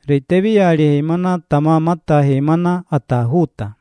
Reiteviari heimana tamamata heimana atahuta.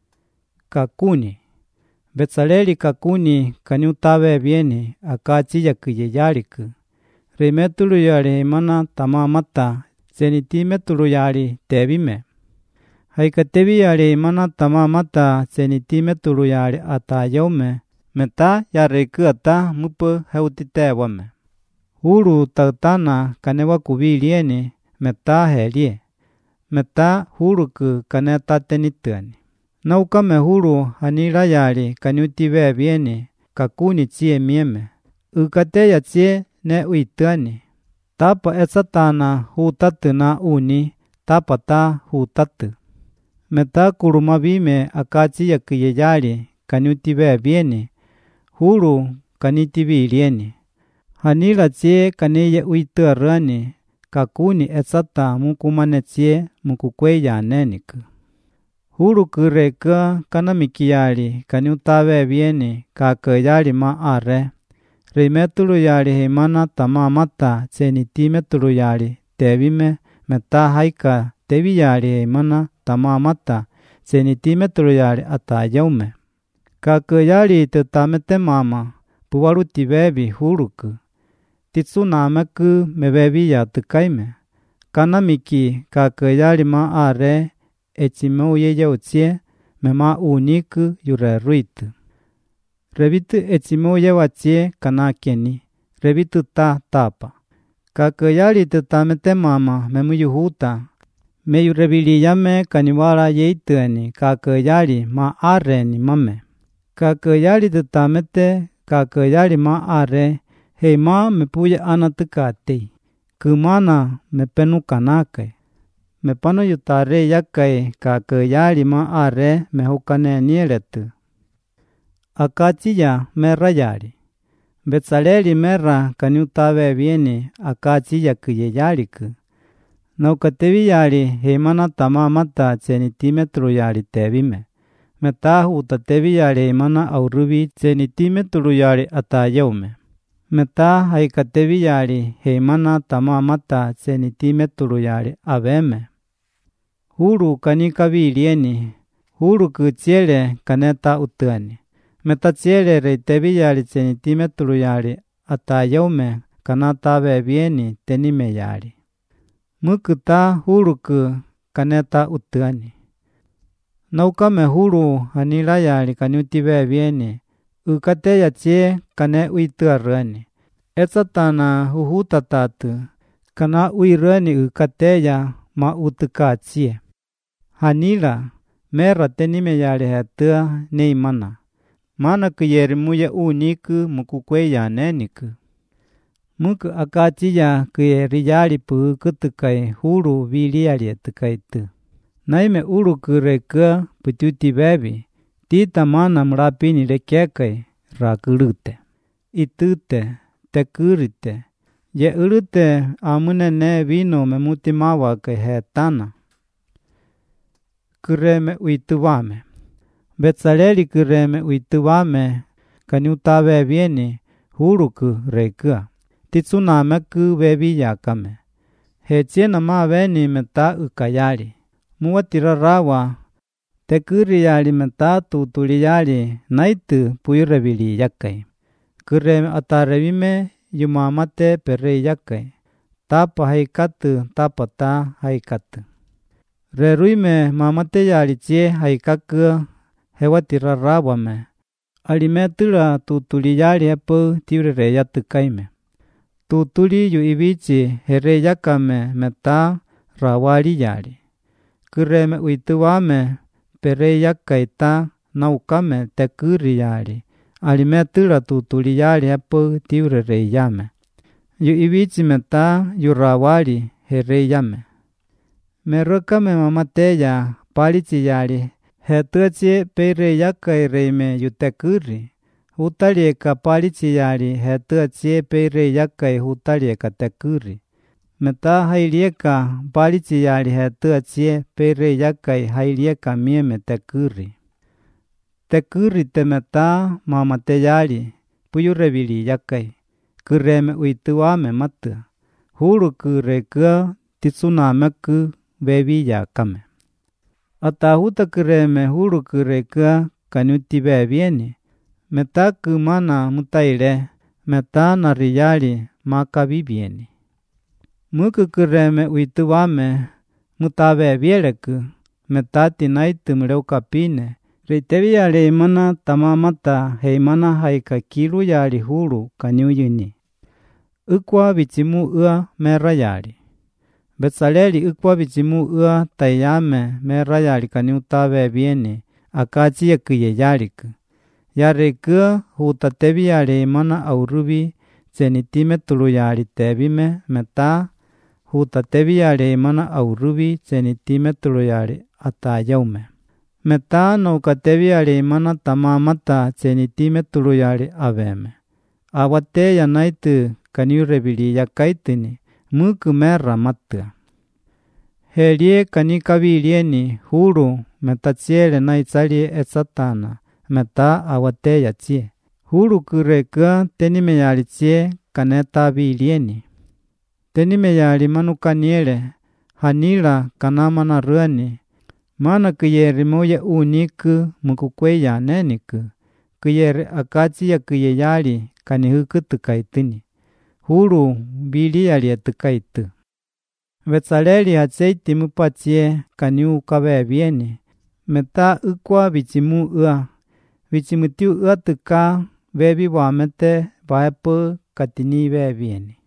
Kakuni. Betsaleli kakuni kaniutave vieni akachiya kiyeyariku. Reimetuluyari heimana tamamata zenitimetuluyari tevime. Haikateviari heimana tamamata zenitimetuluyari atayaume. Meta yareiku ata mupu heutitewame. Huru tautana kanewa kuvilieni meta helie. Meta huruku kanetatenituani. Naukame huru hanirayari kaniutive vieni kakuni chie mieme. Ukateya chie ne uituani. Tapa esatana hutatu na uni tapata hutatu. Meta kurumavime akachiya kiyeyari kaniutive vieni. Huru kanitivilieni. Hanira chie kaniye uituarani kakuni esata mukumane chie mukukweya neniku. Huru kureka kanamikiyari kaniutave vieni kakayari maare. Reimetuluyari heimana tamamata zenitimetuluyari tevime meta haika teviyari heimana tamamata zenitimetuluyari atayaume. Kakayari tutamete mama puwarutivevi huruku. Titsunameku meveviya tukaime. Kanamiki kakayari maare echimeuyeyeutsie mema uniku yureruitu. Revitu echimeuyewatie kanakeni. Revitu ta tapa. Kakayari tutamete mama memuyuhuta. Meyureviliyame kaniwara yeituani kakayari maareni mame. Kakayari tutamete kakayari maare heima mepuya anatukatei. Kumana mepenukanakai. Mepano yutare yakai kakayari maare mehukane nieretu. Akachiya merayari. Betsaleli mera kaniutave vieni akachiya kiyeyariku. Naukateviyari heimana tamamata zenitimetuluyari tevime. Metahu utateviyari heimana auruvi zenitimetuluyari atayaume. Meta haikateviyari heimana tamamata zenitimetuluyari aveme. Huru kanikavilieni. Huru kuchiele kaneta utuani. Meta chiele reiteviyari zenitimetuluyari atayaume kanatave vieni tenimeyari. Mukuta huruku kaneta utuani. Naukame huru hanirayari kaniutive vieni. Ukateya chie kane uituarani. Esatana huhutatatu. Kana uirani ukateya ma utuka chie. Hanira mera tenimeyari hetua neimana. Mana kuyeri muye uniku mukukweya neniku. Muku akachiya kuyeriyari pukutukai huru viliari tukaitu. Naime uruku reka pututi tita mana mrapini rekekai rakurute. Itute tekurite. Ye urute amunene vino memutimawa ke hetana. Kureme uituvame. Betsaleli kureme uituvame kaniutave vieni huruku reka. Titsunameku veviyakame. Hechiena ma veni meta ukayari. Muwatirarawa. Tekuriyari meta tutuliyari naitu puyurevili yakai. Kureme atarevime yumamate pere yakai. Tapa haikatu tapata haikatu. Reruime mamate yari chie haikaku hewatirarawame. Alimetura tutuliyari epu tiurere tukaime. Tutuli yu ibichi here yakame meta rawari yari. Kureme uituvame pere yakaita naukame tekuri yari. Alimetura tutuli yari epu tiurere yame. Yu ibichi meta yu rawari here yame. Merokame mamateya palichi yari. Hetuachi pere yakai reime yu tekuri. Hutalieka palichi yari hetuachi pere yakai hutalieka tekuri. Meta hailieka palichi yari hetuachi pere yakai hailieka mieme tekuri. Tekuri te meta mamate yari puyurevili yakai. Kureme uituame matu. Huru kureka titsunameku bebi yakame. Atahuta kireme huru kirekua kanyuti bebieni. Metaku mana mutaile, meta nariyali makabibieni. Muku kireme uituwame mutabebieleku, metati naitu mleukapine. Reiteviyale imana tamamata heimana haika kilu yali huru kanyuyini. Ukwa bichimu ua merayali. Betsaleli ukwa bichimu ua tayame merayali kanyutabebieni akachiye kiye yaliku. Yarekua hutateviyale imana aurubi cenitime tuluyali tebime meta hutateviyale imana aurubi cenitime tuluyali atayaume. Meta naukateviyale imana tamamata cenitime tuluyali aveme. Awate yanaitu kaniurebili yakaitini muku mera matua. Helie kanikabilieni huru metachiele naitsalie etsatana meta awate yachie. Huru kirekua tenimeyalichie kanetabilieni. Tenimeyali manukaniele hanila kanamana ruani. Mana kiyeri moya uniku mukukweya neniku. Kiyeri akachiya kiyeyali kanihuku tukaitini. Huru bili yali tukaitu. Betsaleli hacheiti mupachie kaniu kabebieni. Meta ukwa bichimu ua. Bichimutiu ua tuka bebi wamete baepu katini bebieni.